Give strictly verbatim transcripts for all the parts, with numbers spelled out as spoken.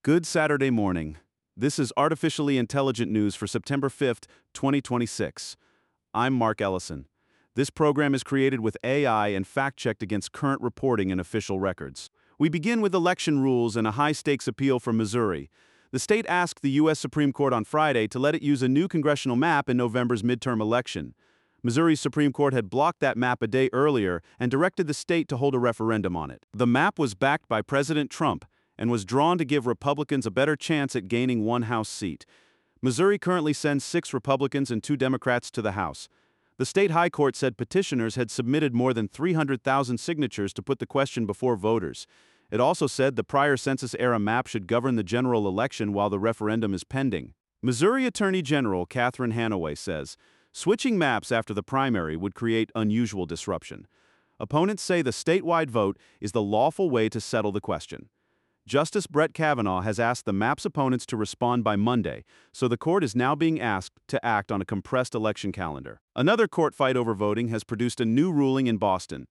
Good Saturday morning. This is Artificially Intelligent News for September fifth, twenty twenty-six. I'm Mark Ellison. This program is created with A I and fact-checked against current reporting and official records. We begin with election rules and a high-stakes appeal from Missouri. The state asked the U S Supreme Court on Friday to let it use a new congressional map in November's midterm election. Missouri's Supreme Court had blocked that map a day earlier and directed the state to hold a referendum on it. The map was backed by President Trump and was drawn to give Republicans a better chance at gaining one House seat. Missouri currently sends six Republicans and two Democrats to the House. The state high court said petitioners had submitted more than three hundred thousand signatures to put the question before voters. It also said the prior census-era map should govern the general election while the referendum is pending. Missouri Attorney General Catherine Hanaway says, switching maps after the primary would create unusual disruption. Opponents say the statewide vote is the lawful way to settle the question. Justice Brett Kavanaugh has asked the map's opponents to respond by Monday, so the court is now being asked to act on a compressed election calendar. Another court fight over voting has produced a new ruling in Boston.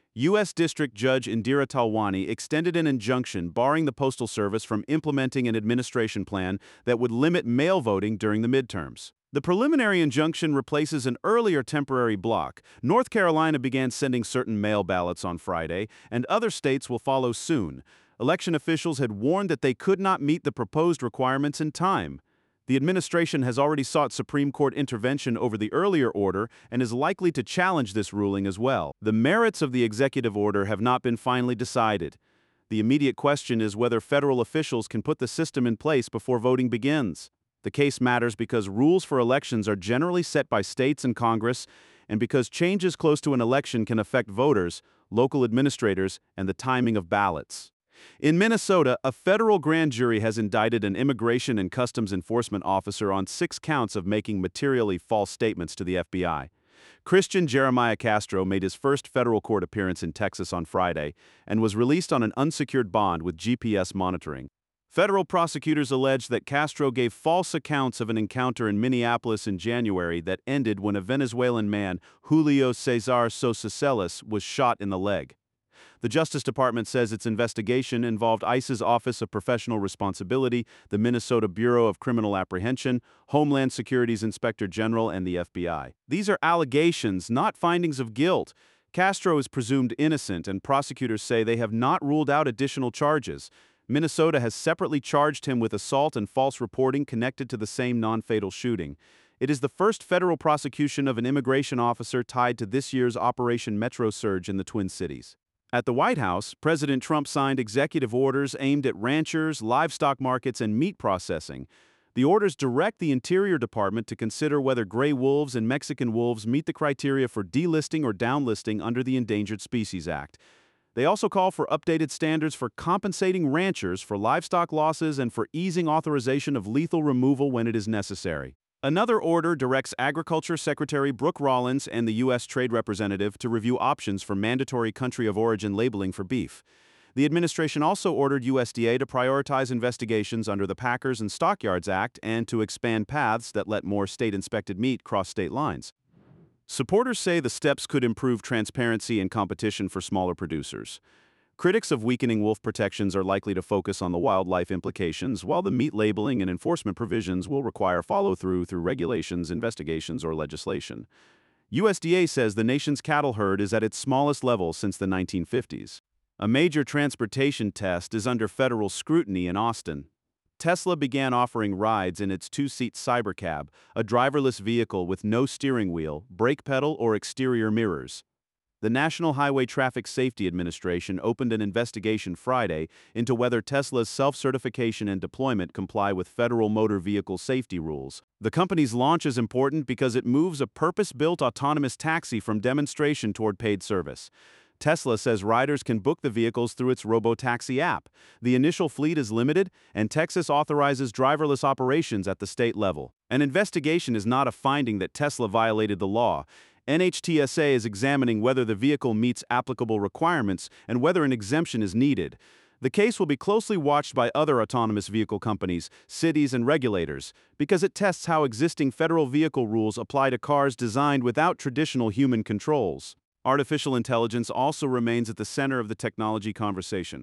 U S District Judge Indira Talwani extended an injunction barring the Postal Service from implementing an administration plan that would limit mail voting during the midterms. The preliminary injunction replaces an earlier temporary block. North Carolina began sending certain mail ballots on Friday, and other states will follow soon. Election officials had warned that they could not meet the proposed requirements in time. The administration has already sought Supreme Court intervention over the earlier order and is likely to challenge this ruling as well. The merits of the executive order have not been finally decided. The immediate question is whether federal officials can put the system in place before voting begins. The case matters because rules for elections are generally set by states and Congress, and because changes close to an election can affect voters, local administrators, and the timing of ballots. In Minnesota, a federal grand jury has indicted an Immigration and Customs Enforcement officer on six counts of making materially false statements to the F B I. Christian Jeremiah Castro made his first federal court appearance in Texas on Friday and was released on an unsecured bond with G P S monitoring. Federal prosecutors allege that Castro gave false accounts of an encounter in Minneapolis in January that ended when a Venezuelan man, Julio Cesar Sosa Celis, was shot in the leg. The Justice Department says its investigation involved ICE's Office of Professional Responsibility, the Minnesota Bureau of Criminal Apprehension, Homeland Security's Inspector General, and the F B I. These are allegations, not findings of guilt. Castro is presumed innocent, and prosecutors say they have not ruled out additional charges. Minnesota has separately charged him with assault and false reporting connected to the same non-fatal shooting. It is the first federal prosecution of an immigration officer tied to this year's Operation Metro Surge in the Twin Cities. At the White House, President Trump signed executive orders aimed at ranchers, livestock markets, and meat processing. The orders direct the Interior Department to consider whether gray wolves and Mexican wolves meet the criteria for delisting or downlisting under the Endangered Species Act. They also call for updated standards for compensating ranchers for livestock losses and for easing authorization of lethal removal when it is necessary. Another order directs Agriculture Secretary Brooke Rollins and the U S Trade Representative to review options for mandatory country of origin labeling for beef. The administration also ordered U S D A to prioritize investigations under the Packers and Stockyards Act and to expand paths that let more state-inspected meat cross state lines. Supporters say the steps could improve transparency and competition for smaller producers. Critics of weakening wolf protections are likely to focus on the wildlife implications, while the meat labeling and enforcement provisions will require follow-through through regulations, investigations, or legislation. U S D A says the nation's cattle herd is at its smallest level since the nineteen fifties. A major transportation test is under federal scrutiny in Austin. Tesla began offering rides in its two-seat Cybercab, a driverless vehicle with no steering wheel, brake pedal, or exterior mirrors. The National Highway Traffic Safety Administration opened an investigation Friday into whether Tesla's self-certification and deployment comply with federal motor vehicle safety rules. The company's launch is important because it moves a purpose-built autonomous taxi from demonstration toward paid service. Tesla says riders can book the vehicles through its Robotaxi app. The initial fleet is limited, and Texas authorizes driverless operations at the state level. An investigation is not a finding that Tesla violated the law. N H T S A is examining whether the vehicle meets applicable requirements and whether an exemption is needed. The case will be closely watched by other autonomous vehicle companies, cities, and regulators, because it tests how existing federal vehicle rules apply to cars designed without traditional human controls. Artificial intelligence also remains at the center of the technology conversation.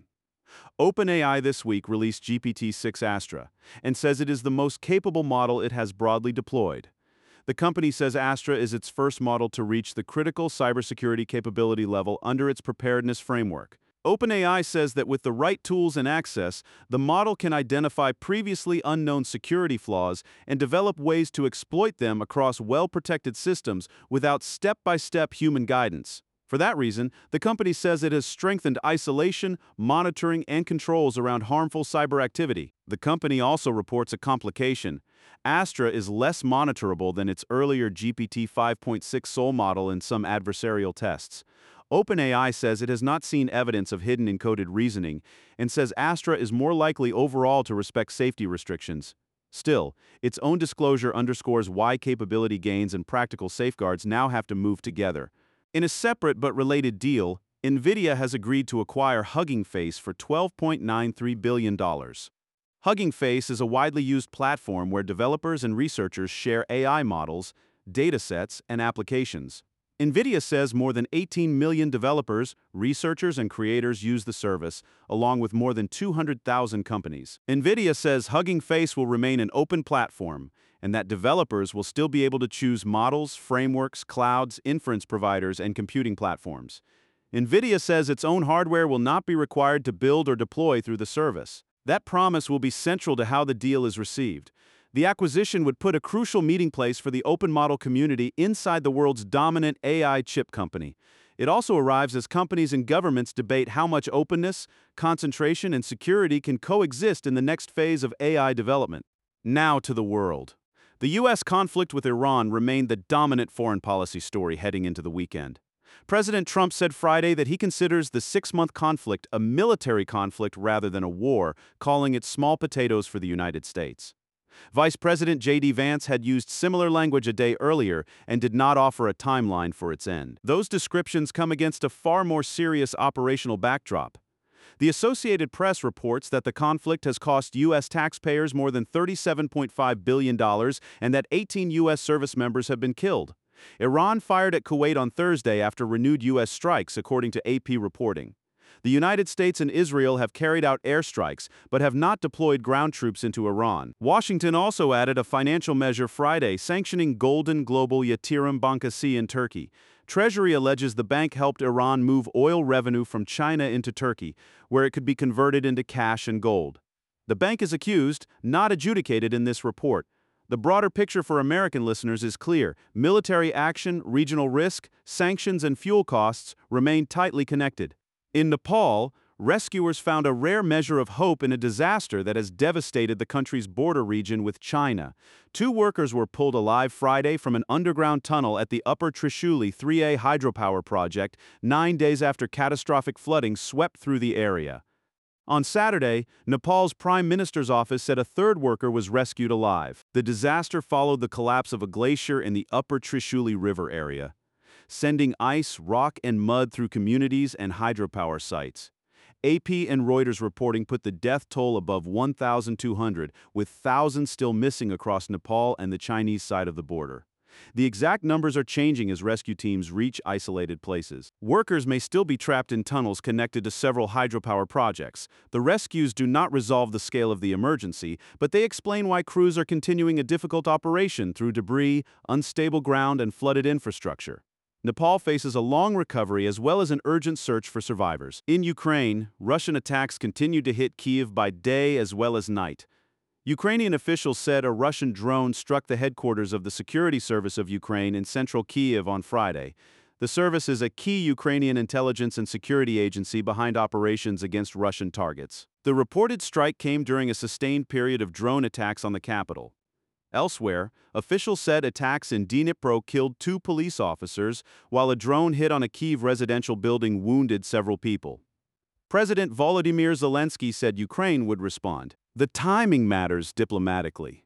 OpenAI this week released G P T six Astra and says it is the most capable model it has broadly deployed. The company says Astra is its first model to reach the critical cybersecurity capability level under its preparedness framework. OpenAI says that with the right tools and access, the model can identify previously unknown security flaws and develop ways to exploit them across well-protected systems without step-by-step human guidance. For that reason, the company says it has strengthened isolation, monitoring, and controls around harmful cyber activity. The company also reports a complication. Astra is less monitorable than its earlier G P T five point six Sol model in some adversarial tests. OpenAI says it has not seen evidence of hidden encoded reasoning and says Astra is more likely overall to respect safety restrictions. Still, its own disclosure underscores why capability gains and practical safeguards now have to move together. In a separate but related deal, NVIDIA has agreed to acquire Hugging Face for twelve point nine three billion dollars. Hugging Face is a widely used platform where developers and researchers share A I models, datasets, and applications. NVIDIA says more than eighteen million developers, researchers, and creators use the service, along with more than two hundred thousand companies. NVIDIA says Hugging Face will remain an open platform, and that developers will still be able to choose models, frameworks, clouds, inference providers, and computing platforms. NVIDIA says its own hardware will not be required to build or deploy through the service. That promise will be central to how the deal is received. The acquisition would put a crucial meeting place for the open model community inside the world's dominant A I chip company. It also arrives as companies and governments debate how much openness, concentration, and security can coexist in the next phase of A I development. Now to the world. The U S conflict with Iran remained the dominant foreign policy story heading into the weekend. President Trump said Friday that he considers the six-month conflict a military conflict rather than a war, calling it small potatoes for the United States. Vice President J D Vance had used similar language a day earlier and did not offer a timeline for its end. Those descriptions come against a far more serious operational backdrop. The Associated Press reports that the conflict has cost U S taxpayers more than thirty-seven point five billion dollars and that eighteen U S service members have been killed. Iran fired at Kuwait on Thursday after renewed U S strikes, according to A P reporting. The United States and Israel have carried out airstrikes, but have not deployed ground troops into Iran. Washington also added a financial measure Friday sanctioning Golden Global Yatırım Bankası in Turkey. Treasury alleges the bank helped Iran move oil revenue from China into Turkey, where it could be converted into cash and gold. The bank is accused, not adjudicated in this report. The broader picture for American listeners is clear. Military action, regional risk, sanctions, and fuel costs remain tightly connected. In Nepal, rescuers found a rare measure of hope in a disaster that has devastated the country's border region with China. Two workers were pulled alive Friday from an underground tunnel at the Upper Trishuli three A hydropower project, nine days after catastrophic flooding swept through the area. On Saturday, Nepal's Prime Minister's office said a third worker was rescued alive. The disaster followed the collapse of a glacier in the Upper Trishuli River area, sending ice, rock, and mud through communities and hydropower sites. A P and Reuters reporting put the death toll above one thousand two hundred, with thousands still missing across Nepal and the Chinese side of the border. The exact numbers are changing as rescue teams reach isolated places. Workers may still be trapped in tunnels connected to several hydropower projects. The rescues do not resolve the scale of the emergency, but they explain why crews are continuing a difficult operation through debris, unstable ground, and flooded infrastructure. Nepal faces a long recovery as well as an urgent search for survivors. In Ukraine, Russian attacks continue to hit Kyiv by day as well as night. Ukrainian officials said a Russian drone struck the headquarters of the Security Service of Ukraine in central Kyiv on Friday. The service is a key Ukrainian intelligence and security agency behind operations against Russian targets. The reported strike came during a sustained period of drone attacks on the capital. Elsewhere, officials said attacks in Dnipro killed two police officers, while a drone hit on a Kyiv residential building wounded several people. President Volodymyr Zelensky said Ukraine would respond. The timing matters diplomatically.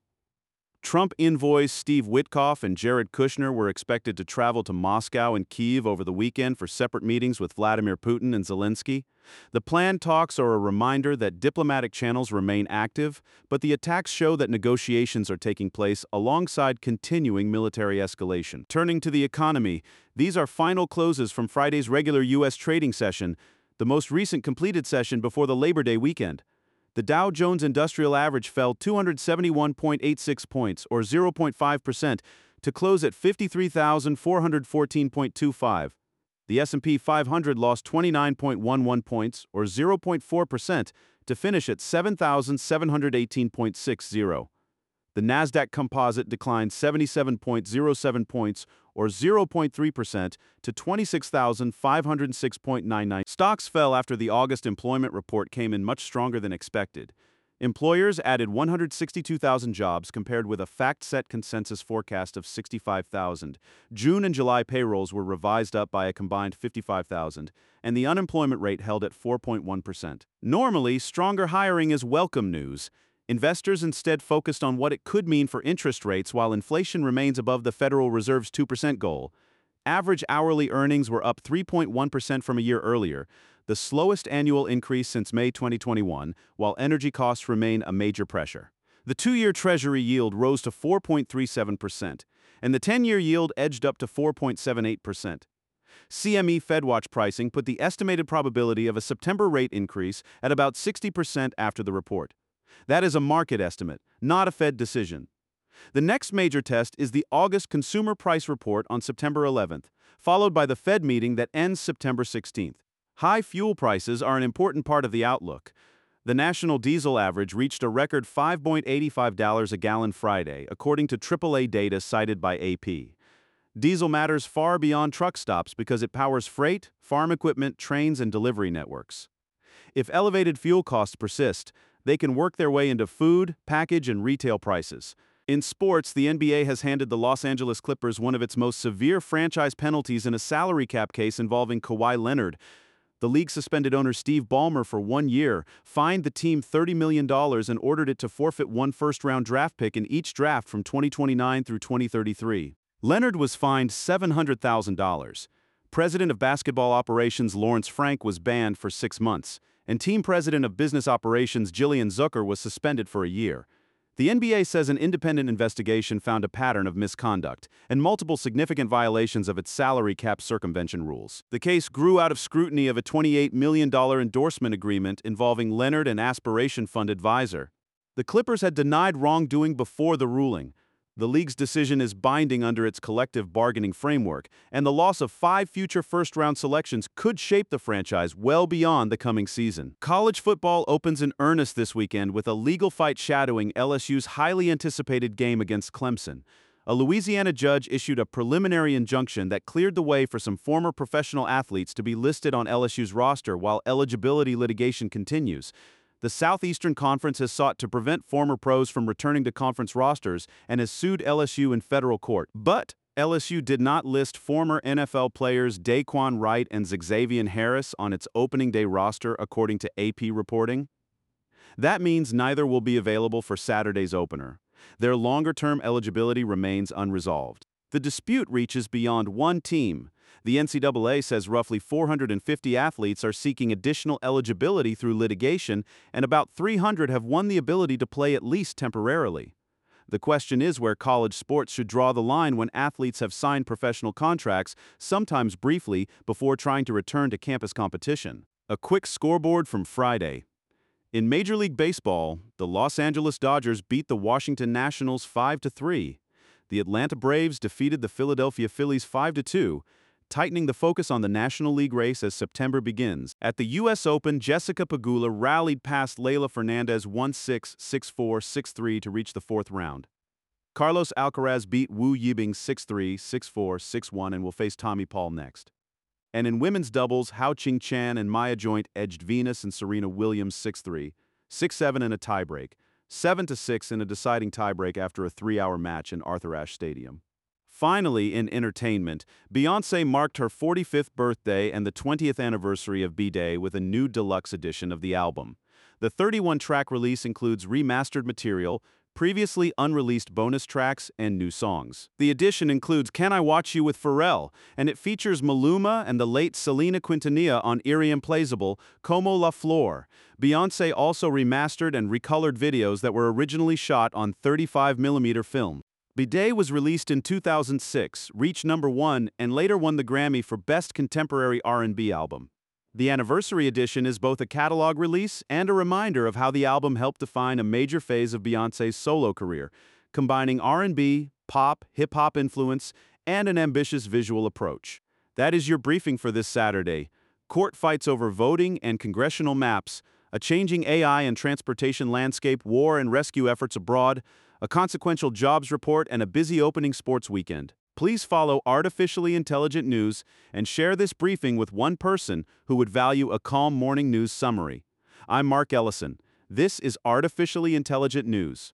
Trump envoys Steve Witkoff and Jared Kushner were expected to travel to Moscow and Kyiv over the weekend for separate meetings with Vladimir Putin and Zelensky. The planned talks are a reminder that diplomatic channels remain active, but the attacks show that negotiations are taking place alongside continuing military escalation. Turning to the economy, these are final closes from Friday's regular U S trading session. the most recent completed session before the Labor Day weekend. The Dow Jones Industrial Average fell two hundred seventy-one point eight six points, or zero point five percent, to close at fifty-three thousand four hundred fourteen point two five. The S and P five hundred lost twenty-nine point one one points, or zero point four percent, to finish at seven thousand seven hundred eighteen point six zero. The Nasdaq Composite declined seventy-seven point zero seven points, or zero point three percent, to twenty-six thousand five hundred six point nine nine. Stocks fell after the August employment report came in much stronger than expected. Employers added one hundred sixty-two thousand jobs compared with a FactSet consensus forecast of sixty-five thousand. June and July payrolls were revised up by a combined fifty-five thousand, and the unemployment rate held at four point one percent. Normally, stronger hiring is welcome news. Investors instead focused on what it could mean for interest rates while inflation remains above the Federal Reserve's two percent goal. Average hourly earnings were up three point one percent from a year earlier, the slowest annual increase since May twenty twenty-one, while energy costs remain a major pressure. The two-year Treasury yield rose to four point three seven percent, and the ten-year yield edged up to four point seven eight percent. C M E FedWatch pricing put the estimated probability of a September rate increase at about sixty percent after the report. That is a market estimate, not a Fed decision. The next major test is the August Consumer Price Report on September eleventh, followed by the Fed meeting that ends September sixteenth. High fuel prices are an important part of the outlook. The national diesel average reached a record five point eight five dollars a gallon Friday, according to triple A data cited by A P. Diesel matters far beyond truck stops because it powers freight, farm equipment, trains, and delivery networks. If elevated fuel costs persist, they can work their way into food, package, and retail prices. In sports, the N B A has handed the Los Angeles Clippers one of its most severe franchise penalties in a salary cap case involving Kawhi Leonard. The league suspended owner Steve Ballmer for one year, fined the team thirty million dollars, and ordered it to forfeit one first-round draft pick in each draft from twenty twenty-nine through twenty thirty-three. Leonard was fined seven hundred thousand dollars. President of basketball operations Lawrence Frank was banned for six months. And team president of business operations Jillian Zucker was suspended for a year. The N B A says an independent investigation found a pattern of misconduct and multiple significant violations of its salary cap circumvention rules. The case grew out of scrutiny of a twenty-eight million dollars endorsement agreement involving Leonard and Aspiration Fund advisor. The Clippers had denied wrongdoing before the ruling. The league's decision is binding under its collective bargaining framework, and the loss of five future first-round selections could shape the franchise well beyond the coming season. College football opens in earnest this weekend with a legal fight shadowing L S U's highly anticipated game against Clemson. A Louisiana judge issued a preliminary injunction that cleared the way for some former professional athletes to be listed on L S U's roster while eligibility litigation continues. The Southeastern Conference has sought to prevent former pros from returning to conference rosters and has sued L S U in federal court. But L S U did not list former N F L players Daquan Wright and Xavier Harris on its opening day roster, according to A P reporting. That means neither will be available for Saturday's opener. Their longer-term eligibility remains unresolved. The dispute reaches beyond one team. The N C double A says roughly four hundred fifty athletes are seeking additional eligibility through litigation, and about three hundred have won the ability to play at least temporarily. The question is where college sports should draw the line when athletes have signed professional contracts, sometimes briefly, before trying to return to campus competition. A quick scoreboard from Friday. In Major League Baseball, the Los Angeles Dodgers beat the Washington Nationals five to three. The Atlanta Braves defeated the Philadelphia Phillies five to two, tightening the focus on the National League race as September begins. At the U S Open, Jessica Pegula rallied past Leylah Fernandez one six, six four, six three to reach the fourth round. Carlos Alcaraz beat Wu Yibing six three, six four, six one and will face Tommy Paul next. And in women's doubles, Hao Qing Chan and Maya Joint edged Venus and Serena Williams six three, six seven in a tiebreak, seven to six in a deciding tiebreak after a three-hour match in Arthur Ashe Stadium. Finally, in entertainment, Beyoncé marked her forty-fifth birthday and the twentieth anniversary of B-Day with a new deluxe edition of the album. The thirty-one track release includes remastered material, previously unreleased bonus tracks, and new songs. The edition includes Can I Watch You with Pharrell, and it features Maluma and the late Selena Quintanilla on Irreemplazable, Como La Flor. Beyoncé also remastered and recolored videos that were originally shot on thirty-five millimeter film. B-Day was released in two thousand six, reached number one, and later won the Grammy for Best Contemporary R and B Album. The anniversary edition is both a catalog release and a reminder of how the album helped define a major phase of Beyoncé's solo career, combining R and B, pop, hip-hop influence, and an ambitious visual approach. That is your briefing for this Saturday. Court fights over voting and congressional maps, a changing A I and transportation landscape, war and rescue efforts abroad, a consequential jobs report, and a busy opening sports weekend. Please follow Artificially Intelligent News and share this briefing with one person who would value a calm morning news summary. I'm Mark Ellison. This is Artificially Intelligent News.